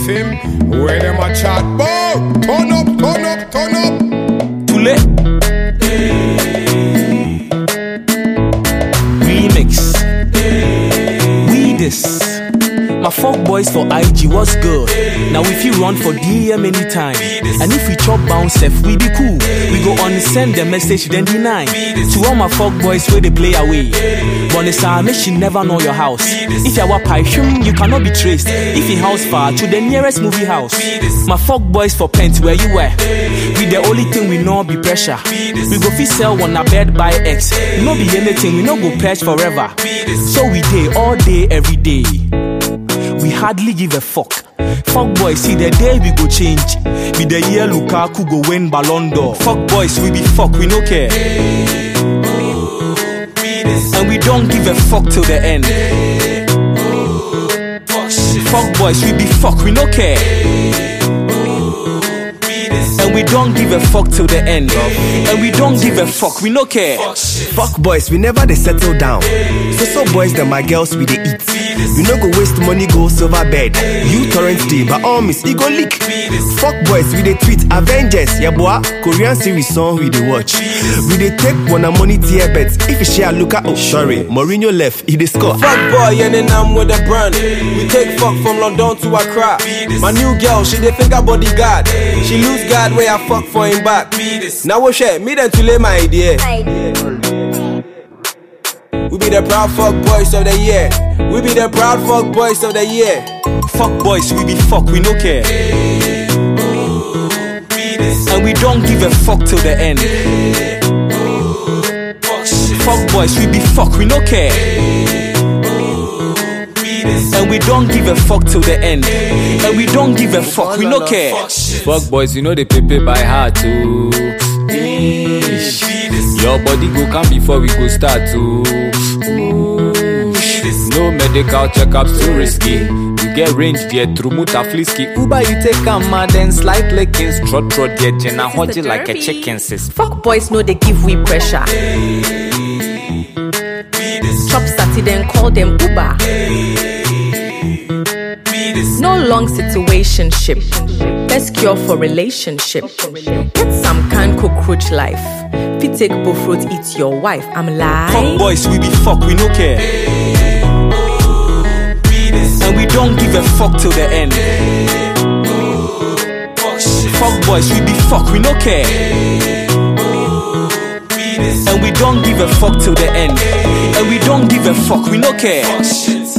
team. Where them a chat bout? Turn up, turn up, turn up. Too late. Remix. We this. My fuck boys for IG, what's good? Now if you run for DM anytime, and if we chop bounce F, we be cool. We go on send the message then deny. To all my fuck boys where they play away. Bonisa, make she never know your house. If you are pipe, you cannot be traced. If you house far to the nearest movie house. My fuck boys for pent where you were. We the only thing we know be pressure. We go fit sell on a bed by X. No be anything, we no go pledge forever. So we day all day every day. We hardly give a fuck. Fuck boys, see the day we go change. Be the year Lukaku go win Ballon d'Or. Fuck boys, we be fuck, we no care. And we don't give a fuck till the end. Fuck boys, we be fuck, we no care. And we don't give a fuck till the end. And we don't give a fuck, we no care. Fuck boys, we never they settle down. So boys, them my girls, we they eat. We no go waste money, go silver bed. You torrent day, but all miss, e go leak. Fuck boys, we they tweet Avengers, yeah boy. Korean series song we they watch. We they take one money tier bets. If you share Luka, oh sorry, Mourinho left, he they score. Fuck boy, and then I'm with the brand. We take fuck from London to Accra. My new girl, she they finger bodyguard. She lose guard where I fuck for him back. Now we share, me then to lay my idea. We be the proud fuck boys of the year. We be the proud fuck boys of the year. Fuck boys, we be fuck, we no care. And we don't give a fuck till the end. Fuck boys, we be fuck, we no care. And we don't give a fuck till the end. And we don't give a fuck, we no care. Fuck boys, you know they pay by heart too. Your body go come before we go start to. No medical checkups too risky. You get range there through Mutafliski. Uber you take a mad and slight lickings. Trot there, Jenna hodgy like a chicken sis. Fuck boys know they give we pressure. Chop Saturday then call them Uber. No long situationship. Best cure for relationship. Get some kind cockroach life. If you take both roads, eat your wife. I'm lying. Fuck boys, we be fuck, we no care. And we don't give a fuck till the end. Fuck boys, we be fuck, we no care. And we don't give a fuck till the end. And we don't give a fuck, we no care.